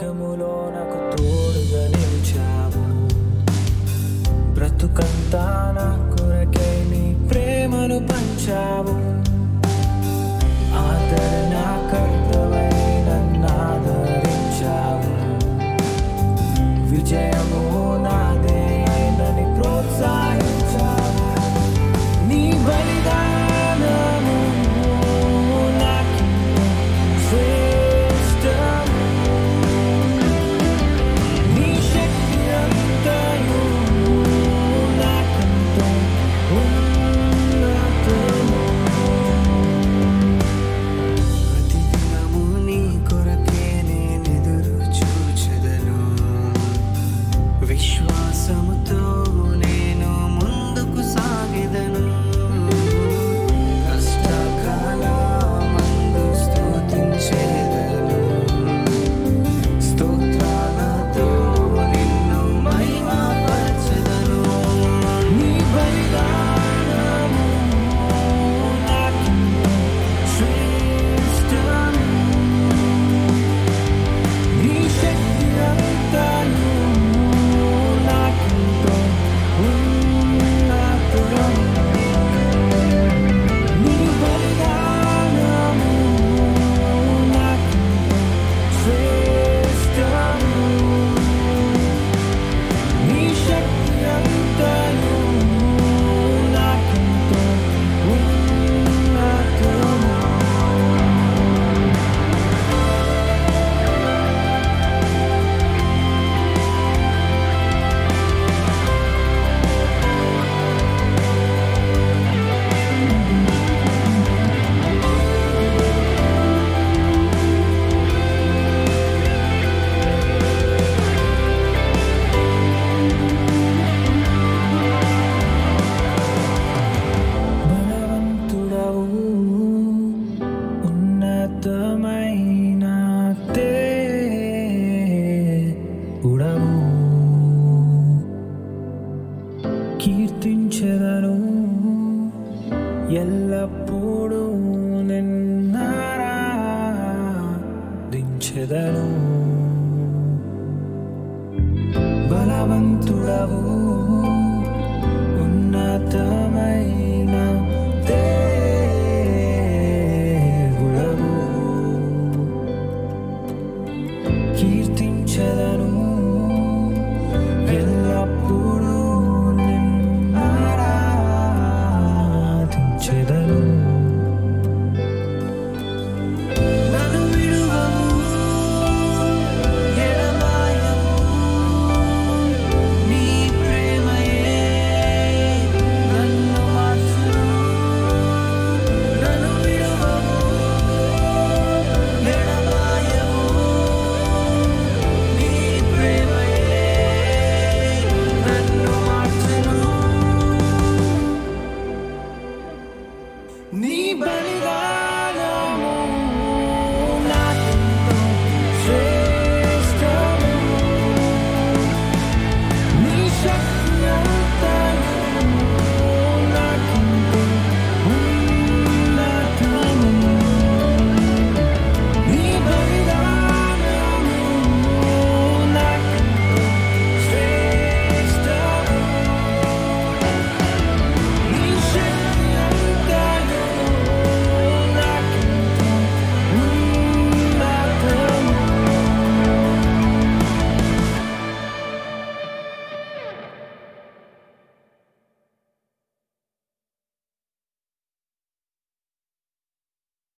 మార్గములో నాకు తోడుగా నిలిచావు. బ్రతుకంతా నా కొరకే నీ ప్రేమను పంచావు. ఆదరణకర్తవై నన్ను ఆదరించావు. విజయము నాదే అయినని ప్రోత్సహించావు. నీ బలిదానము నాకు శ్రేష్టము. నీ శక్తి అంతయు నాకంతో ఉన్నతము. ప్రతిదినము నీ కొరకే నేనెదురు చూచెదను. విశ్వాసముతో నేను ముందుకు సాగెదను. కష్టకాలమందు స్తుతించెదను. స్తోత్రాలతో నిన్ను మహిమపరచెదను. నీ బలిదానము నాకు శ్రేష్టము. నీ శక్తి అంతయు నాకంతో ఉన్నతము. నీ బలిదానము నాకు శ్రేష్టము. నీ శక్తి అంతయు నాకంతో ఉన్నతము. బలవంతుడవు ఉన్నతమైన దేవుడవు. కీర్తించెదను ఎల్లప్పుడూ నిన్నారాధించెదను. బలవంతుడవు ఉన్నతమైన దేవుడవు. కీర్తించెదను